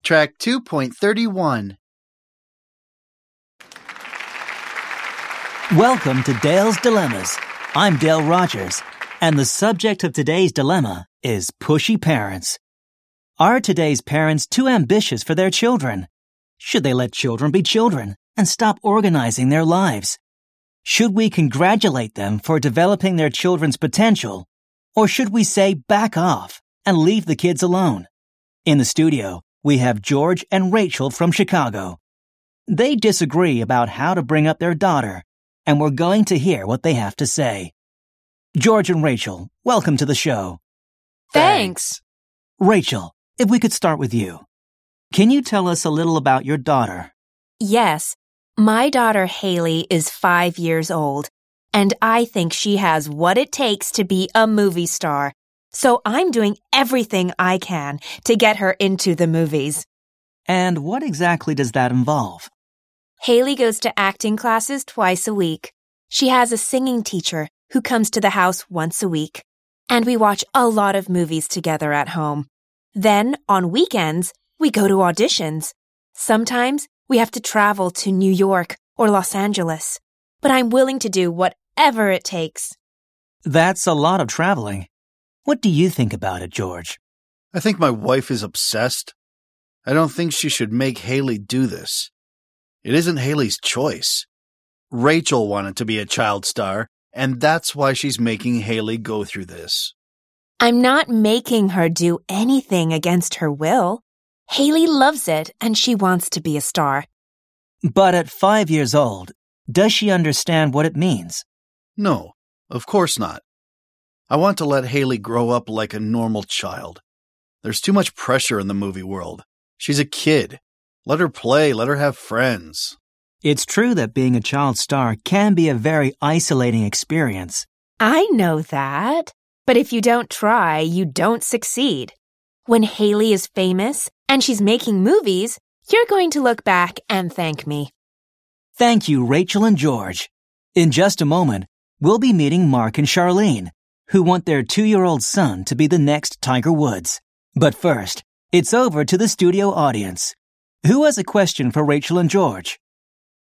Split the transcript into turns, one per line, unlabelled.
Track 2.31.
Welcome to Dale's Dilemmas. I'm Dale Rogers, and the subject of today's dilemma is pushy parents. Are today's parents too ambitious for their children? Should they let children be children and stop organizing their lives? Should we congratulate them for developing their children's potential, or should we say back off and leave the kids alone? In the studio, we have George and Rachel from Chicago. They disagree about how to bring up their daughter, and we're going to hear what they have to say. George and Rachel, welcome to the show.
Thanks.
Rachel, if we could start with you. Can you tell us a little about your daughter?
Yes, my daughter Haley is 5 years old, and I think she has what it takes to be a movie star. So I'm doing everything I can to get her into the movies.
And what exactly does that involve?
Haley goes to acting classes twice a week. She has a singing teacher who comes to the house once a week. And we watch a lot of movies together at home. Then, on weekends, we go to auditions. Sometimes we have to travel to New York or Los Angeles. But I'm willing to do whatever it takes.
That's a lot of traveling. What do you think about it, George?
I think my wife is obsessed. I don't think she should make Haley do this. It isn't Haley's choice. Rachel wanted to be a child star, and that's why she's making Haley go through this.
I'm not making her do anything against her will. Haley loves it, and she wants to be a star.
But at 5 years old, does she understand what it means?
No, of course not. I want to let Haley grow up like a normal child. There's too much pressure in the movie world. She's a kid. Let her play, let her have friends.
It's true that being a child star can be a very isolating experience.
I know that. But if you don't try, you don't succeed. When Haley is famous and she's making movies, you're going to look back and thank me.
Thank you, Rachel and George. In just a moment, we'll be meeting Mark and Charlene, who want their 2-year-old son to be the next Tiger Woods. But first, it's over to the studio audience. Who has a question for Rachel and George?